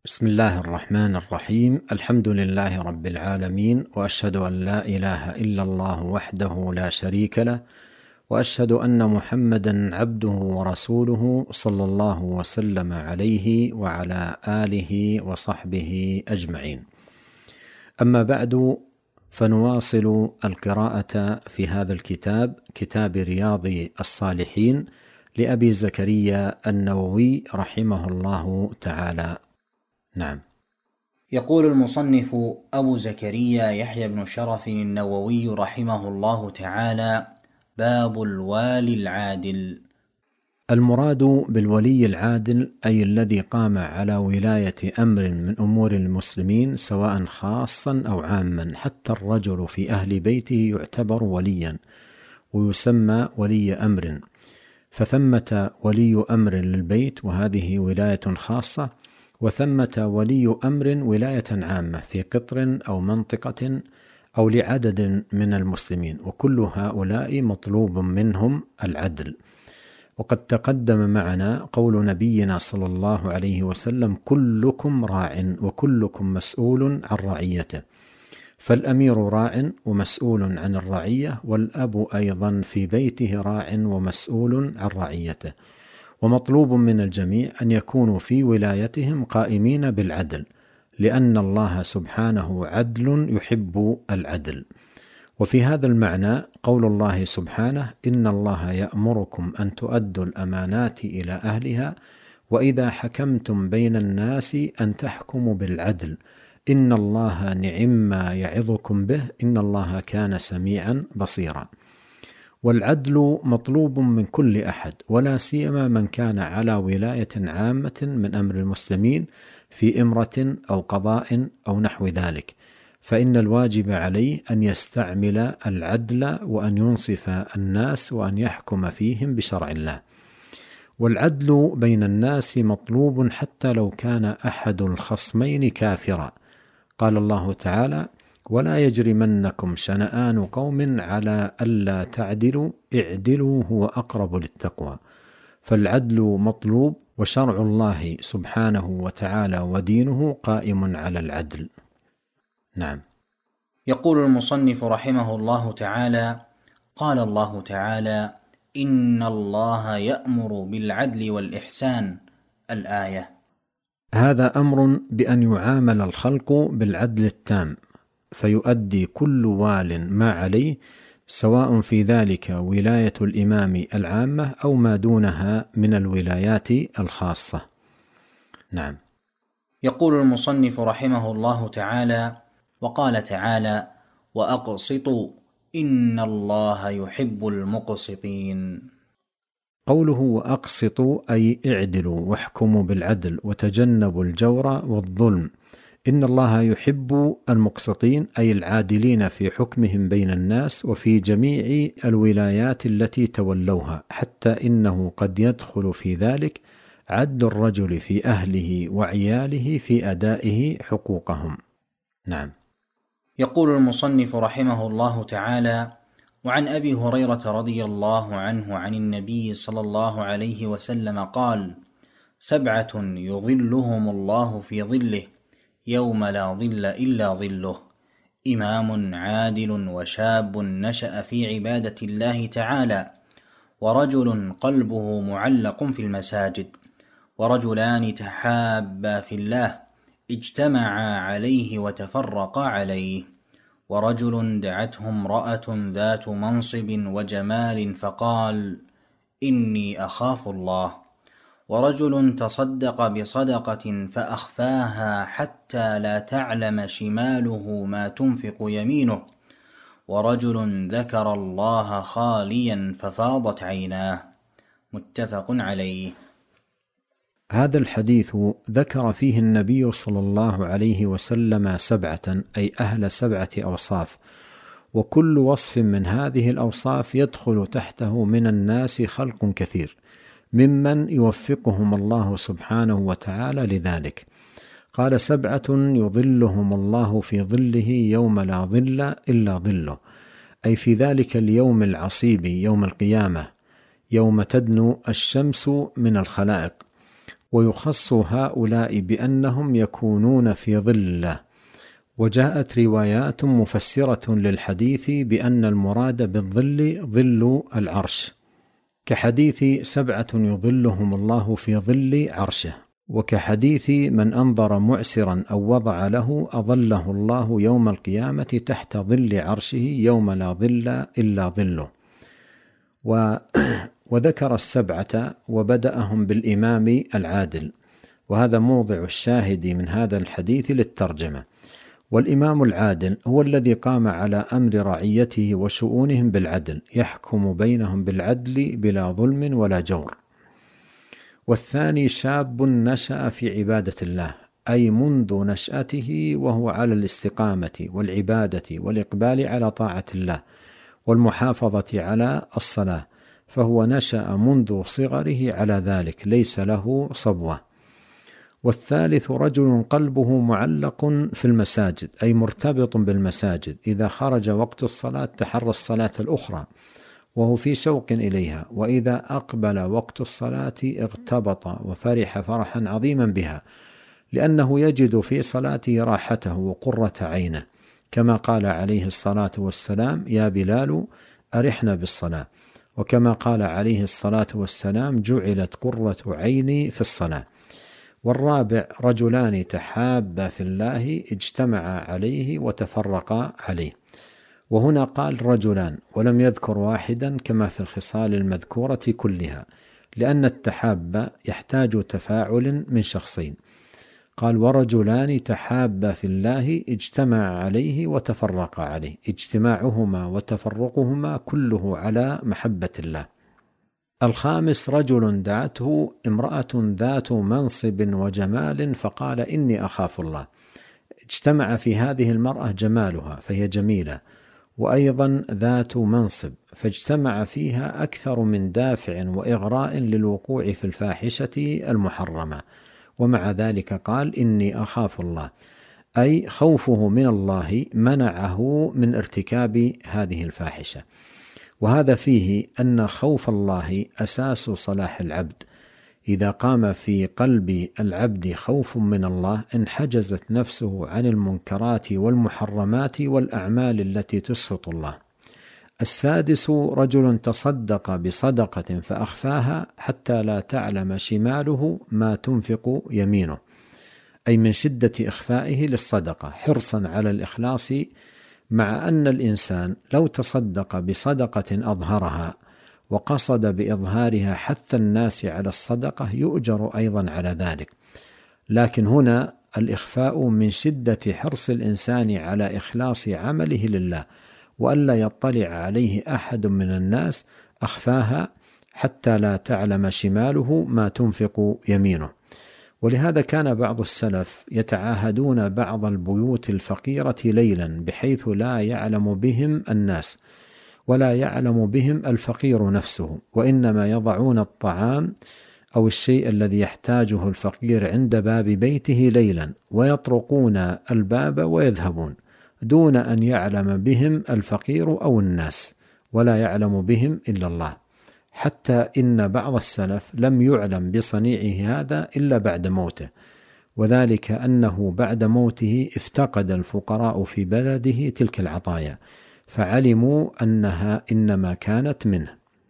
بسم الله الرحمن الرحيم. الحمد لله رب العالمين، وأشهد أن لا إله إلا الله وحده لا شريك له، وأشهد أن محمدا عبده ورسوله صلى الله وسلم عليه وعلى آله وصحبه أجمعين. أما بعد، فنواصل القراءة في هذا الكتاب، كتاب رياض الصالحين لأبي زكريا النووي رحمه الله تعالى. نعم. يقول المصنف أبو زكريا يحيى بن شرف النووي رحمه الله تعالى: باب الوالي العادل. المراد بالولي العادل أي الذي قام على ولاية أمر من أمور المسلمين، سواء خاصا أو عاما. حتى الرجل في أهل بيته يعتبر وليا ويسمى ولي أمر، فثمة ولي أمر للبيت وهذه ولاية خاصة، وثمة ولي أمر ولاية عامة في قطر أو منطقة أو لعدد من المسلمين، وكل هؤلاء مطلوب منهم العدل. وقد تقدم معنا قول نبينا صلى الله عليه وسلم: كلكم راع وكلكم مسؤول عن رعيته. فالأمير راع ومسؤول عن الرعية، والأب أيضا في بيته راع ومسؤول عن رعيته. ومطلوب من الجميع أن يكونوا في ولايتهم قائمين بالعدل، لأن الله سبحانه عدل يحب العدل. وفي هذا المعنى قول الله سبحانه: إن الله يأمركم أن تؤدوا الأمانات إلى أهلها وإذا حكمتم بين الناس أن تحكموا بالعدل إن الله نعم ما يعظكم به إن الله كان سميعا بصيرا. والعدل مطلوب من كل أحد، ولا سيما من كان على ولاية عامة من أمر المسلمين في إمرة أو قضاء أو نحو ذلك، فإن الواجب عليه أن يستعمل العدل وأن ينصف الناس وأن يحكم فيهم بشرع الله. والعدل بين الناس مطلوب حتى لو كان أحد الخصمين كافرا. قال الله تعالى: ولا يجرمنكم شنآن قوم على ألا تعدلوا اعدلوا هو أقرب للتقوى. فالعدل مطلوب، وشرع الله سبحانه وتعالى ودينه قائم على العدل. نعم. يقول المصنف رحمه الله تعالى: قال الله تعالى: إن الله يأمر بالعدل والإحسان. الآية. هذا أمر بأن يعامل الخلق بالعدل التام، فيؤدي كل وال ما عليه، سواء في ذلك ولاية الإمام العامة أو ما دونها من الولايات الخاصة. نعم. يقول المصنف رحمه الله تعالى: وقال تعالى: وأقسطوا إن الله يحب المقسطين. قوله وأقسطوا أي اعدلوا واحكموا بالعدل وتجنبوا الجور والظلم. إن الله يحب المقسطين أي العادلين في حكمهم بين الناس وفي جميع الولايات التي تولوها، حتى إنه قد يدخل في ذلك عدل الرجل في أهله وعياله في أدائه حقوقهم. نعم. يقول المصنف رحمه الله تعالى: وعن أبي هريرة رضي الله عنه عن النبي صلى الله عليه وسلم قال: 7 يظلهم الله في ظله يوم لا ظل إلا ظله: إمام عادل وشاب نشأ في عبادة الله تعالى، ورجل قلبه معلق في المساجد، ورجلان تحابا في الله اجتمعا عليه وتفرقا عليه، ورجل دعته امرأة ذات منصب وجمال فقال: إني أخاف الله، ورجل تصدق بصدقة فأخفاها حتى لا تعلم شماله ما تنفق يمينه، ورجل ذكر الله خاليا ففاضت عيناه. متفق عليه. هذا الحديث ذكر فيه النبي صلى الله عليه وسلم 7، أي أهل 7 أوصاف، وكل وصف من هذه الأوصاف يدخل تحته من الناس خلق كثير ممن يوفقهم الله سبحانه وتعالى لذلك. قال: 7 يظلهم الله في ظله يوم لا ظل إلا ظله، أي في ذلك اليوم العصيب يوم القيامة، يوم تدنو الشمس من الخلائق. ويخص هؤلاء بأنهم يكونون في ظل الله. وجاءت روايات مفسرة للحديث بأن المراد بالظل ظل العرش، كحديث 7 يظلهم الله في ظل عرشه، وكحديث من أنظر معسرا أو وضع له أظله الله يوم القيامة تحت ظل عرشه يوم لا ظل إلا ظله. وذكر 7 وبدأهم بالإمام العادل، وهذا موضع الشاهد من هذا الحديث للترجمة. والإمام العادل هو الذي قام على أمر رعيته وشؤونهم بالعدل، يحكم بينهم بالعدل بلا ظلم ولا جور. والثاني شاب نشأ في عبادة الله، أي منذ نشأته وهو على الاستقامة والعبادة والإقبال على طاعة الله والمحافظة على الصلاة، فهو نشأ منذ صغره على ذلك، ليس له صبوة. والثالث رجل قلبه معلق في المساجد، أي مرتبط بالمساجد، إذا خرج وقت الصلاة تحرى الصلاة الأخرى وهو في شوق إليها، وإذا أقبل وقت الصلاة اغتبط وفرح فرحا عظيما بها، لأنه يجد في صلاته راحته وقرة عينه، كما قال عليه الصلاة والسلام: يا بلال أرحنا بالصلاة. وكما قال عليه الصلاة والسلام: جعلت قرة عيني في الصلاة. والرابع رجلان تحابا في الله اجتمعا عليه وتفرقا عليه. وهنا قال رجلان ولم يذكر واحدا كما في الخصال المذكورة كلها، لأن التحاب يحتاج تفاعل من شخصين. قال ورجلان تحابا في الله اجتمعا عليه وتفرقا عليه، اجتماعهما وتفرقهما كله على محبة الله. الخامس رجل دعته امرأة ذات منصب وجمال فقال إني أخاف الله، اجتمع في هذه المرأة جمالها فهي جميلة، وأيضا ذات منصب، فاجتمع فيها أكثر من دافع وإغراء للوقوع في الفاحشة المحرمة، ومع ذلك قال إني أخاف الله، أي خوفه من الله منعه من ارتكاب هذه الفاحشة. وهذا فيه أن خوف الله أساس صلاح العبد. إذا قام في قلب العبد خوف من الله انحجزت نفسه عن المنكرات والمحرمات والأعمال التي تسخط الله. السادس رجل تصدق بصدقة فأخفاها حتى لا تعلم شماله ما تنفق يمينه، أي من شدة إخفائه للصدقة حرصا على الإخلاص، مع أن الإنسان لو تصدق بصدقة أظهرها وقصد بإظهارها حث الناس على الصدقة يؤجر أيضا على ذلك، لكن هنا الإخفاء من شدة حرص الإنسان على إخلاص عمله لله وألا يطلع عليه أحد من الناس، أخفاها حتى لا تعلم شماله ما تنفق يمينه. ولهذا كان بعض السلف يتعاهدون بعض البيوت الفقيرة ليلا بحيث لا يعلم بهم الناس ولا يعلم بهم الفقير نفسه، وإنما يضعون الطعام أو الشيء الذي يحتاجه الفقير عند باب بيته ليلا ويطرقون الباب ويذهبون دون أن يعلم بهم الفقير أو الناس، ولا يعلم بهم إلا الله. حتى إن بعض السلف لم يعلم بصنيعه هذا إلا بعد موته، وذلك أنه بعد موته افتقد الفقراء في بلده تلك العطايا فعلموا أنها إنما كانت منه.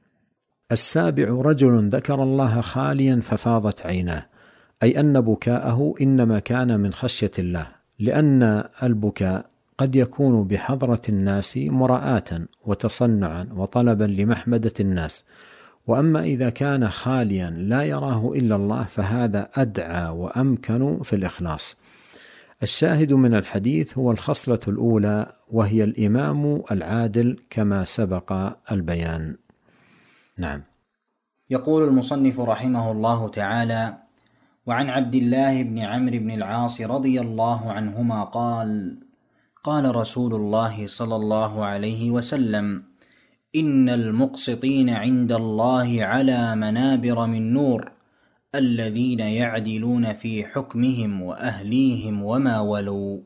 السابع رجل ذكر الله خاليا ففاضت عيناه، أي أن بكاءه إنما كان من خشية الله، لأن البكاء قد يكون بحضرة الناس مراءة وتصنعا وطلبا لمحمدة الناس، وأما إذا كان خاليا لا يراه إلا الله فهذا أدعى وأمكن في الإخلاص. الشاهد من الحديث هو الخصلة الأولى، وهي الإمام العادل كما سبق البيان. نعم. يقول المصنف رحمه الله تعالى: وعن عبد الله بن عمرو بن العاص رضي الله عنهما قال: قال رسول الله صلى الله عليه وسلم: إن المقسطين عند الله على منابر من نور، الذين يعدلون في حكمهم وأهليهم وما ولوا.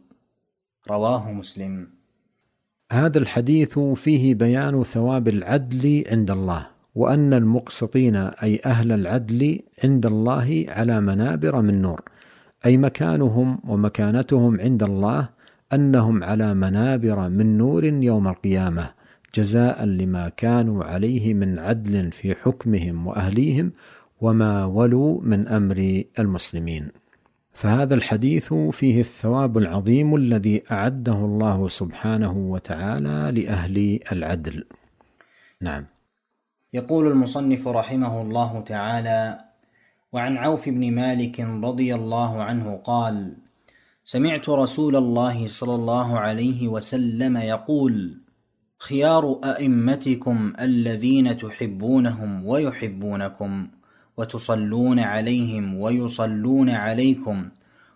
رواه مسلم. هذا الحديث فيه بيان ثواب العدل عند الله، وأن المقسطين أي أهل العدل عند الله على منابر من نور، أي مكانهم ومكانتهم عند الله أنهم على منابر من نور يوم القيامة، جزاء لما كانوا عليه من عدل في حكمهم وأهليهم وما ولوا من أمر المسلمين. فهذا الحديث فيه الثواب العظيم الذي أعده الله سبحانه وتعالى لأهل العدل. نعم. يقول المصنف رحمه الله تعالى: وعن عوف بن مالك رضي الله عنه قال: سمعت رسول الله صلى الله عليه وسلم يقول: خيار أئمتكم الذين تحبونهم ويحبونكم وتصلون عليهم ويصلون عليكم،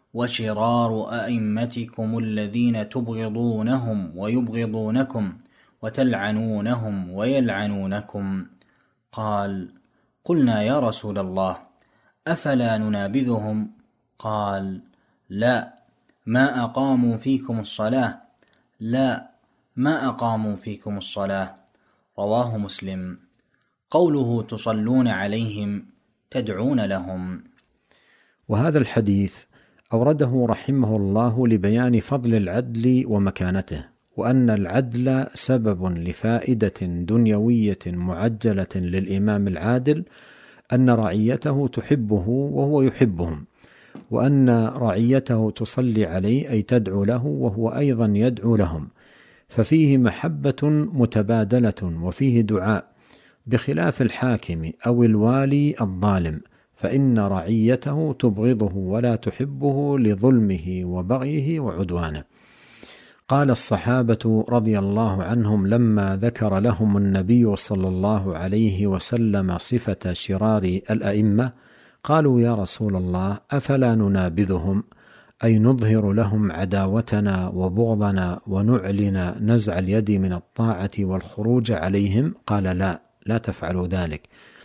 وشرار أئمتكم الذين تبغضونهم ويبغضونكم وتلعنونهم ويلعنونكم. قال: قلنا يا رسول الله أفلا ننابذهم؟ قال: لا ما أقاموا فيكم الصلاة، لا ما أقاموا فيكم الصلاة. رواه مسلم. قوله تصلون عليهم تدعون لهم. وهذا الحديث أورده رحمه الله لبيان فضل العدل ومكانته، وأن العدل سبب لفائدة دنيوية معجلة للإمام العادل، أن رعيته تحبه وهو يحبهم، وأن رعيته تصلي عليه أي تدعو له وهو أيضا يدعو لهم، ففيه محبة متبادلة وفيه دعاء، بخلاف الحاكم أو الوالي الظالم، فإن رعيته تبغضه ولا تحبه لظلمه وبغيه وعدوانه. قال الصحابة رضي الله عنهم لما ذكر لهم النبي صلى الله عليه وسلم صفة شرار الأئمة، قالوا يا رسول الله أفلا ننابذهم، أي نظهر لهم عداوتنا وبغضنا ونعلن نزع اليد من الطاعة والخروج عليهم؟ قال لا تفعلوا ذلك.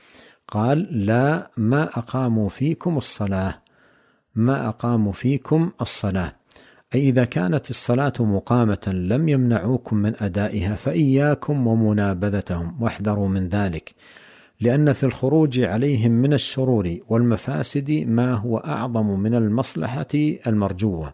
قال: لا ما أقاموا فيكم الصلاة، ما أقاموا فيكم الصلاة، أي إذا كانت الصلاة مقامة لم يمنعوكم من أدائها فإياكم ومنابذتهم واحذروا من ذلك، لأن في الخروج عليهم من الشرور والمفاسد ما هو أعظم من المصلحة المرجوة،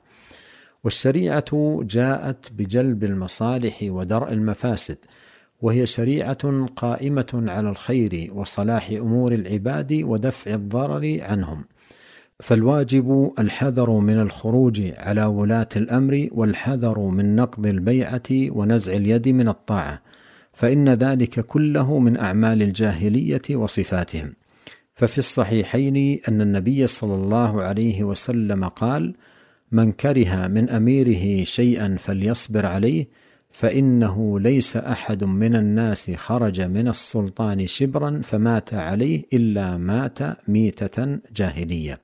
والشريعة جاءت بجلب المصالح ودرء المفاسد، وهي شريعة قائمة على الخير وصلاح أمور العباد ودفع الضرر عنهم، فالواجب الحذر من الخروج على ولاة الأمر، والحذر من نقض البيعة ونزع اليد من الطاعة، فإن ذلك كله من أعمال الجاهلية وصفاتهم. ففي الصحيحين أن النبي صلى الله عليه وسلم قال: من كره من أميره شيئا فليصبر عليه، فإنه ليس أحد من الناس خرج من السلطان شبرا فمات عليه إلا مات ميتة جاهلية.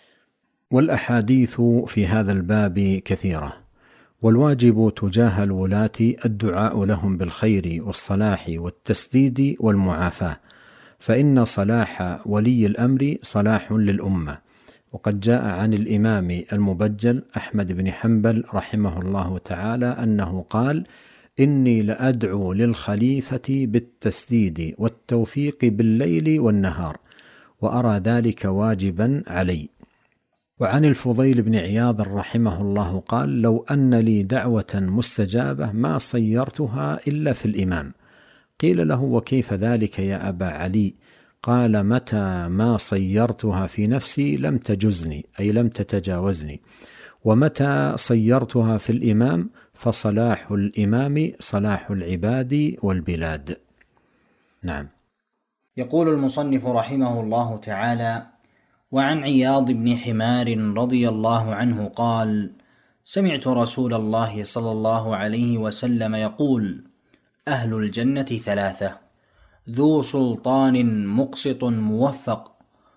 والأحاديث في هذا الباب كثيرة، والواجب تجاه الولاة الدعاء لهم بالخير والصلاح والتسديد والمعافاة، فإن صلاح ولي الأمر صلاح للأمة. وقد جاء عن الإمام المبجل أحمد بن حنبل رحمه الله تعالى أنه قال: إني لأدعو للخليفة بالتسديد والتوفيق بالليل والنهار، وأرى ذلك واجبا علي. وعن الفضيل بن عياض رحمه الله قال: لو أن لي دعوة مستجابة ما صيرتها إلا في الإمام. قيل له: وكيف ذلك يا أبا علي؟ قال: متى ما صيرتها في نفسي لم تجزني، أي لم تتجاوزني، ومتى صيرتها في الإمام فصلاح الإمام صلاح العباد والبلاد. نعم. يقول المصنف رحمه الله تعالى: وعن عياض بن حمار رضي الله عنه قال: سمعت رسول الله صلى الله عليه وسلم يقول: أهل الجنة ثلاثة: ذو سلطان مقسط موفق،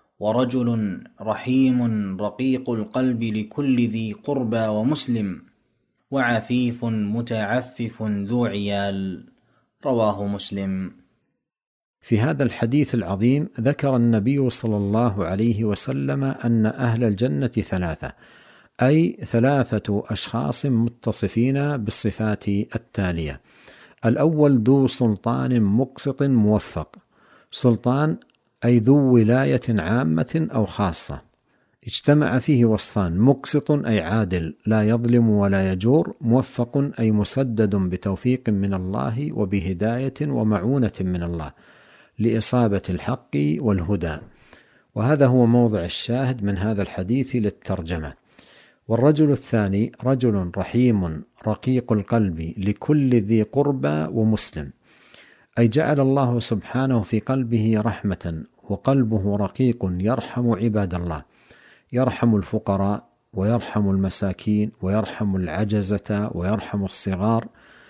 ورجل رحيم رقيق القلب لكل ذي قربى ومسلم، وعفيف متعفف ذو عيال. رواه مسلم. في هذا الحديث العظيم ذكر النبي صلى الله عليه وسلم أن أهل الجنة ثلاثة، أي ثلاثة أشخاص متصفين بالصفات التالية: الأول ذو سلطان مقسط موفق، سلطان أي ذو ولاية عامة أو خاصة، اجتمع فيه وصفان: مقسط أي عادل لا يظلم ولا يجور، موفق أي مسدد بتوفيق من الله وبهداية ومعونة من الله لإصابة الحق والهدى. وهذا هو موضع الشاهد من هذا الحديث للترجمة. والرجل الثاني رجل رحيم رقيق القلب لكل ذي قربى ومسلم، أي جعل الله سبحانه في قلبه رحمة، وقلبه رقيق يرحم عباد الله، يرحم الفقراء ويرحم المساكين ويرحم العجزة ويرحم الصغار.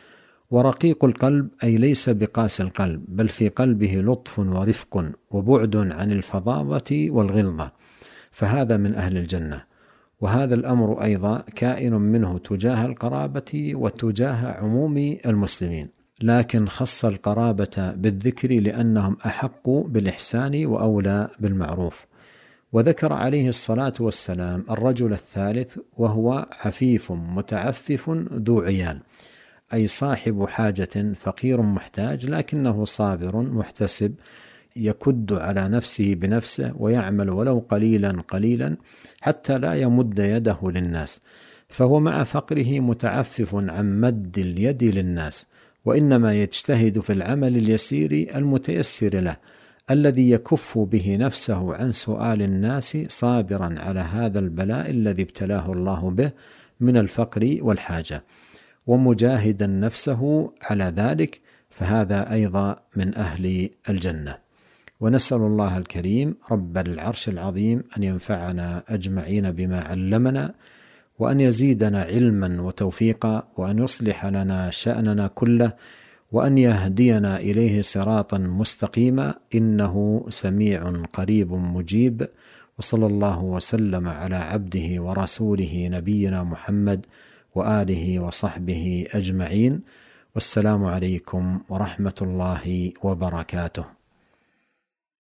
ورقيق القلب أي ليس بقاس القلب، بل في قلبه لطف ورفق وبعد عن الفظاظة والغلظة، فهذا من أهل الجنة. وهذا الأمر أيضا كائن منه تجاه القرابة وتجاه عموم المسلمين، لكن خص القرابة بالذكر لأنهم أحق بالإحسان وأولى بالمعروف. وذكر عليه الصلاة والسلام الرجل الثالث وهو عفيف متعفف ذو عيال، أي صاحب حاجة فقير محتاج، لكنه صابر محتسب، يكد على نفسه بنفسه ويعمل ولو قليلا قليلا حتى لا يمد يده للناس، فهو مع فقره متعفف عن مد اليد للناس، وإنما يجتهد في العمل اليسير المتيسر له الذي يكف به نفسه عن سؤال الناس، صابرا على هذا البلاء الذي ابتلاه الله به من الفقر والحاجة، ومجاهدا نفسه على ذلك، فهذا أيضا من أهل الجنة. ونسأل الله الكريم رب العرش العظيم أن ينفعنا أجمعين بما علمنا، وأن يزيدنا علما وتوفيقا، وأن يصلح لنا شأننا كله، وأن يهدينا إليه صراطا مستقيما، إنه سميع قريب مجيب. وصلى الله وسلم على عبده ورسوله نبينا محمد وآله وصحبه أجمعين، والسلام عليكم ورحمة الله وبركاته.